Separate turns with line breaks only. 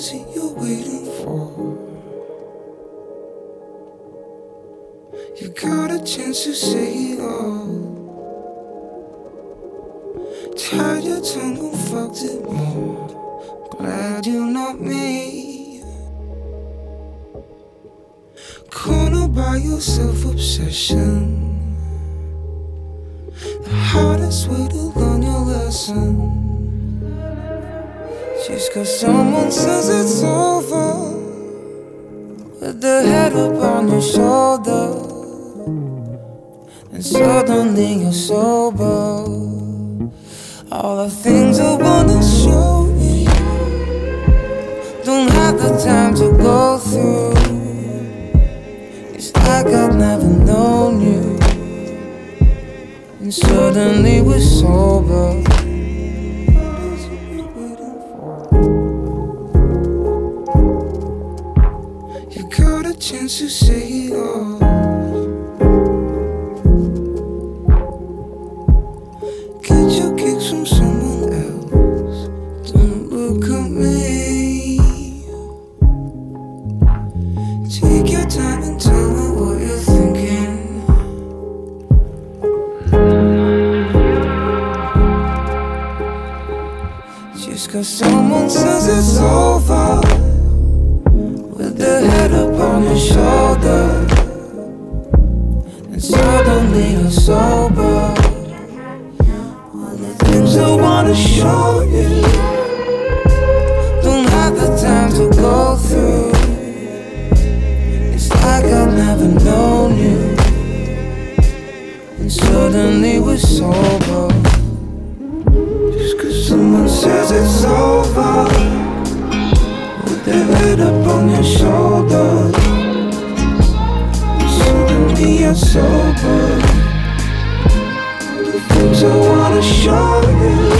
is it you're waiting for? You got a chance to say it all. Tied your tongue and fucked it more. Glad you're not me. Cornered by your self-obsession. The hardest way to learn your lesson. Just cause someone says it's over, with their head up on your shoulder, and suddenly you're sober. All the things I wanna show you, don't have the time to go through. It's like I've never known you, and suddenly we're sober. You got a chance to say it all. Get your kicks from someone else. Don't look at me. Take your time and tell me what you're thinking. Just cause someone says it's over, with their head up on your shoulder, and suddenly you're sober. All the things I wanna show you, don't have the time to go through. It's like I've never known you, and suddenly we're sober. Just cause someone says it's over, with their head up on your shoulder, suddenly you're sober. The things I wanna show you,